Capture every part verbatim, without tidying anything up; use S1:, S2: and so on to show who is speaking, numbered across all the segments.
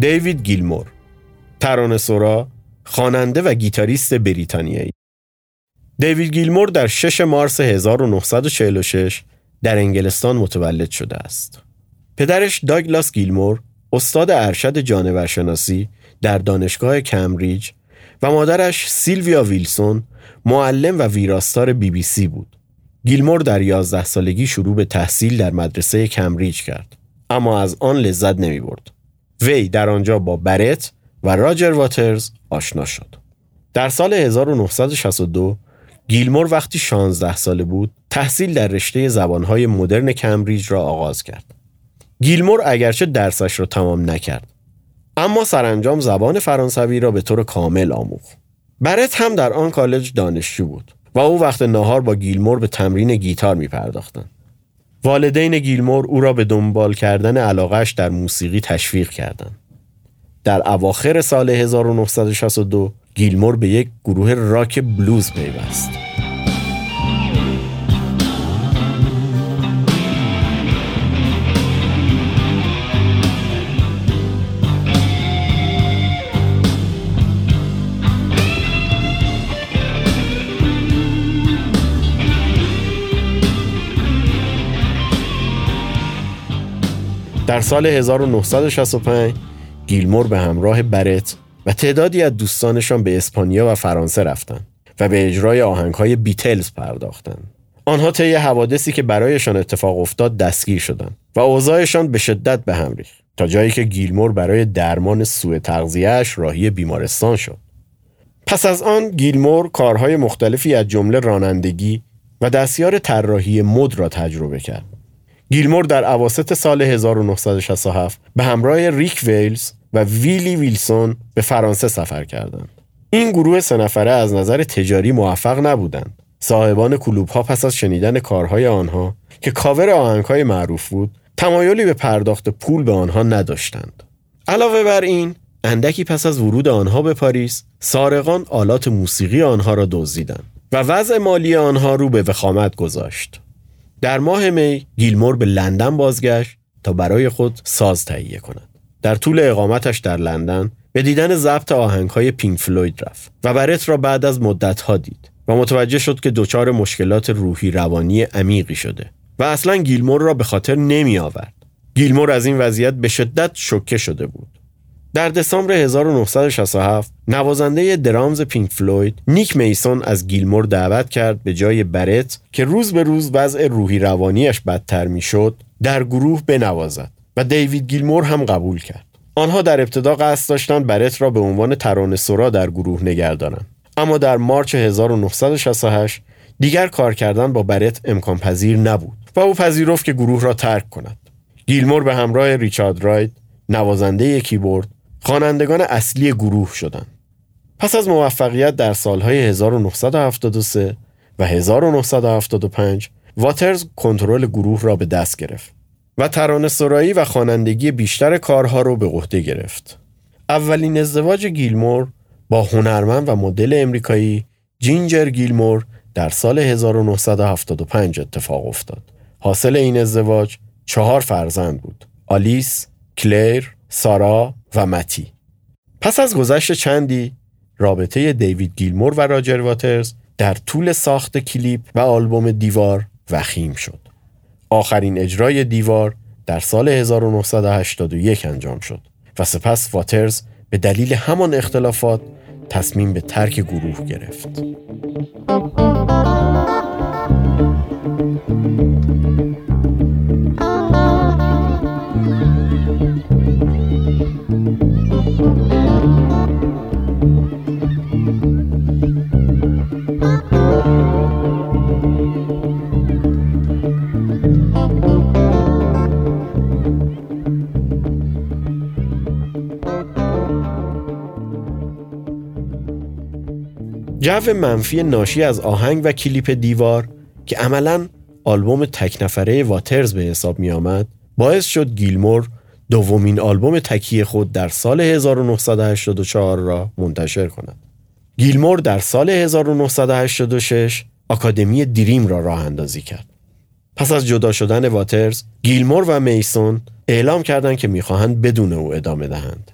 S1: دیوید گیلمور، ترانه‌سرا، خواننده و گیتاریست بریتانیایی. دیوید گیلمور در ششم مارس هزار و نهصد و چهل و شش در انگلستان متولد شده است. پدرش داگلاس گیلمور استاد ارشد جانورشناسی در دانشگاه کمبریج و مادرش سیلویا ویلسون معلم و ویراستار بی بی سی بود. گیلمور در یازده سالگی شروع به تحصیل در مدرسه کمبریج کرد، اما از آن لذت نمی برد. وی در آنجا با برت و راجر واترز آشنا شد. در سال هزار و نهصد و شصت و دو گیلمور وقتی شانزده ساله بود تحصیل در رشته زبانهای مدرن کمبریج را آغاز کرد. گیلمور اگرچه درسش را تمام نکرد، اما سرانجام زبان فرانسوی را به طور کامل آموخت. برت هم در آن کالج دانشجو بود و او وقت نهار با گیلمور به تمرین گیتار می پرداختند. والدین گیلمور او را به دنبال کردن علاقه‌اش در موسیقی تشویق کردند. در اواخر سال هزار و نهصد و شصت و دو گیلمور به یک گروه راک بلوز پیوست. در سال هزار و نهصد و شصت و پنج گیلمور به همراه برت و تعدادی از دوستانشان به اسپانیا و فرانسه رفتند و به اجرای آهنگ‌های بیتلز پرداختند. آنها طی حوادثی که برایشان اتفاق افتاد دستگیر شدند و اوضاعشان به شدت به هم ریخت تا جایی که گیلمور برای درمان سوء تغذیه‌اش راهی بیمارستان شد. پس از آن گیلمور کارهای مختلفی از جمله رانندگی و دستیار طراحی مد را تجربه کرد. گیلمور در اواسط سال هزار و نهصد و شصت و هفت به همراه ریک ویلز و ویلی ویلسون به فرانسه سفر کردند. این گروه سه نفره از نظر تجاری موفق نبودند. صاحبان کلوب‌ها پس از شنیدن کارهای آنها که کاور آهنگ‌های معروف بود، تمایلی به پرداخت پول به آنها نداشتند. علاوه بر این، اندکی پس از ورود آنها به پاریس، سارقان آلات موسیقی آنها را دزدیدند و وضع مالی آنها رو به وخامت گذاشت. در ماه می گیلمور به لندن بازگشت تا برای خود ساز تهیه کند. در طول اقامتش در لندن به دیدن ضبط آهنگ‌های پینک فلوید رفت و برت را بعد از مدت‌ها دید و متوجه شد که دچار مشکلات روحی روانی عمیقی شده و اصلاً گیلمور را به خاطر نمی آورد. گیلمور از این وضعیت به شدت شوکه شده بود. در دسامبر هزار و نهصد و شصت و هفت نوازنده درامز پینک فلوید نیک میسون از گیلمور دعوت کرد به جای برت که روز به روز وضع روحی روانیش بدتر می شد در گروه بنوازد و دیوید گیلمور هم قبول کرد. آنها در ابتدا قصد داشتند برت را به عنوان ترانه‌سرا در گروه نگهدارند، اما در مارچ هزار و نهصد و شصت و هشت دیگر کار کردن با برت امکان پذیر نبود و او پذیرفت که گروه را ترک کند. گیلمور به همراه ریچارد رایت نوازنده کیبورد خوانندگان اصلی گروه شدند. پس از موفقیت در سالهای هزار و نهصد و هفتاد و سه و هزار و نهصد و هفتاد و پنج واترز کنترل گروه را به دست گرفت و ترانه‌سرایی و خوانندگی بیشتر کارها را به عهده گرفت. اولین ازدواج گیلمور با هنرمند و مدل امریکایی جینجر گیلمور در سال هزار و نهصد و هفتاد و پنج اتفاق افتاد. حاصل این ازدواج چهار فرزند بود: آلیس، کلیر، سارا و متی. پس از گذشت چندی رابطه دیوید گیلمور و راجر واترز در طول ساخت کلیپ و آلبوم دیوار وخیم شد. آخرین اجرای دیوار در سال هزار و نهصد و هشتاد و یک انجام شد و سپس واترز به دلیل همان اختلافات تصمیم به ترک گروه گرفت. جو منفی ناشی از آهنگ و کلیپ دیوار که عملاً آلبوم تک نفره واترز به حساب می آمد باعث شد گیلمور دومین آلبوم تکی خود در سال هزار و نهصد و هشتاد و چهار را منتشر کند. گیلمور در سال هزار و نهصد و هشتاد و شش آکادمی دریم را راه اندازی کرد. پس از جدا شدن واترز، گیلمور و میسون اعلام کردند که می‌خواهند بدون او ادامه دهند.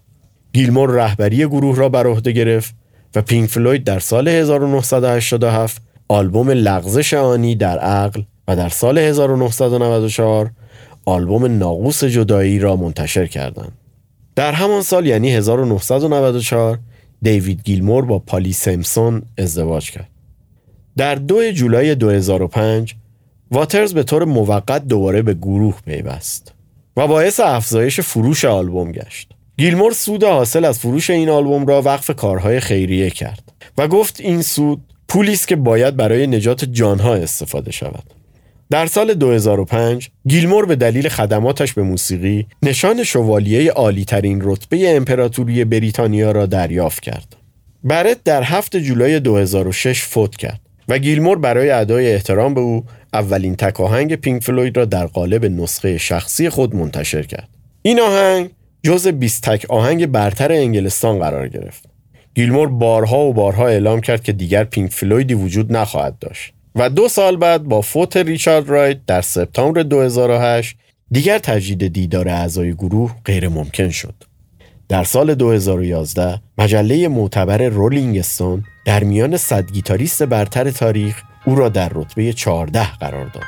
S1: گیلمور رهبری گروه را بر عهده گرفت و پینک فلوید در سال هزار و نهصد و هشتاد و هفت آلبوم لغزش آنی در عقل و در سال هزار و نهصد و نود و چهار آلبوم ناقوس جدایی را منتشر کردند. در همان سال یعنی هزار و نهصد و نود و چهار دیوید گیلمور با پالی سیمپسون ازدواج کرد. در دو جولای دو هزار و پنج واترز به طور موقت دوباره به گروه پیوست و باعث افزایش فروش آلبوم گشت. گیلمور سود حاصل از فروش این آلبوم را وقف کارهای خیریه کرد و گفت این سود پولی است که باید برای نجات جانها استفاده شود. در سال دو هزار و پنج گیلمور به دلیل خدماتش به موسیقی نشان شوالیه عالی ترین رتبه امپراتوری بریتانیا را دریافت کرد. برت در هفتم جولای دو هزار و شش فوت کرد و گیلمور برای ادای احترام به او اولین تک آهنگ پینک فلوید را در قالب نسخه شخصی خود منتشر کرد. این آهنگ جزء بیست تک آهنگ برتر انگلستان قرار گرفت. گیلمور بارها و بارها اعلام کرد که دیگر پینک فلویدی وجود نخواهد داشت و دو سال بعد با فوت ریچارد رایت در سپتامبر دو هزار و هشت دیگر تجدید دیدار اعضای گروه غیر ممکن شد. در سال دو هزار و یازده مجله معتبر رولینگ استون در میان صد گیتاریست برتر تاریخ او را در رتبه چهارده قرار داد.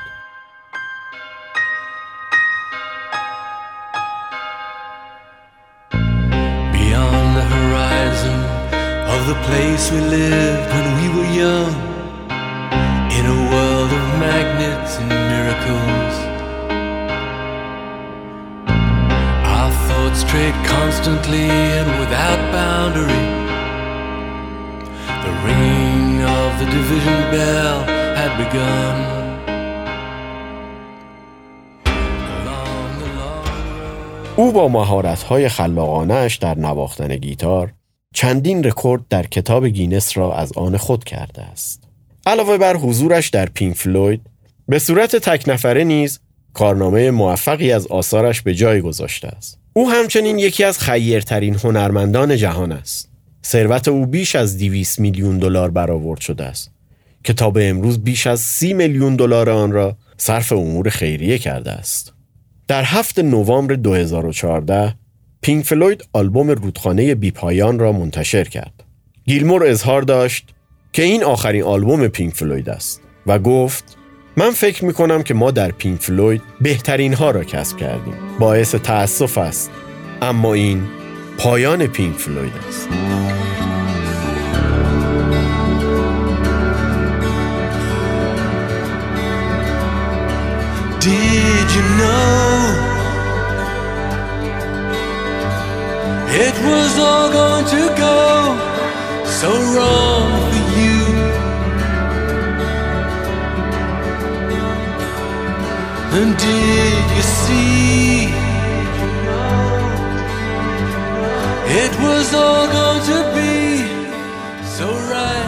S2: Beyond the horizon of the place we lived when we were young, in a world of magnets and miracles, our thoughts strayed constantly and without boundary. The ringing of the division bell had begun.
S1: او با مهارت‌های خلاقانه‌اش در نواختن گیتار چندین رکورد در کتاب گینس را از آن خود کرده است. علاوه بر حضورش در پینک فلوید، به صورت تک نفره نیز کارنامه موفقی از آثارش به جای گذاشته است. او همچنین یکی از خیرترین هنرمندان جهان است. ثروت او بیش از دویست میلیون دلار برآورد شده است که تا به امروز بیش از سی میلیون دلار آن را صرف امور خیریه کرده است. در هفتم نوامبر دو هزار و چهارده پینک فلوید آلبوم رودخانه بی‌پایان را منتشر کرد. گیلمور اظهار داشت که این آخرین آلبوم پینک فلوید است و گفت من فکر می‌کنم که ما در پینک فلوید بهترین ها را کسب کردیم. باعث تأسف است، اما این پایان پینک فلوید است.
S2: Did you know it was all going to go so wrong for you? And did you see it was all going to be so right?